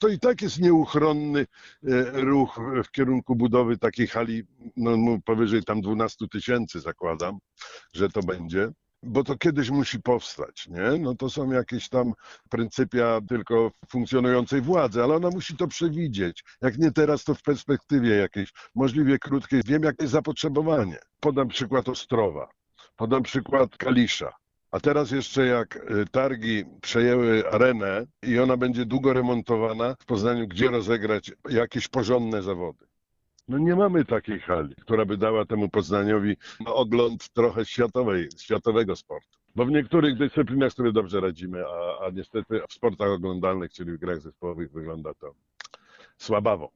To i tak jest nieuchronny ruch w kierunku budowy takiej hali, no powyżej tam 12 000 zakładam, że to będzie. Bo to kiedyś musi powstać, nie? No to są jakieś tam pryncypia tylko funkcjonującej władzy, ale ona musi to przewidzieć. Jak nie teraz, to w perspektywie jakiejś możliwie krótkiej. Wiem, jakie jest zapotrzebowanie. Podam przykład Ostrowa, podam przykład Kalisza. A teraz jeszcze jak targi przejęły arenę i ona będzie długo remontowana w Poznaniu, gdzie rozegrać jakieś porządne zawody. No nie mamy takiej hali, która by dała temu Poznaniowi ogląd trochę światowego sportu. Bo w niektórych dyscyplinach sobie dobrze radzimy, a niestety w sportach oglądalnych, czyli w grach zespołowych, wygląda to słabawo.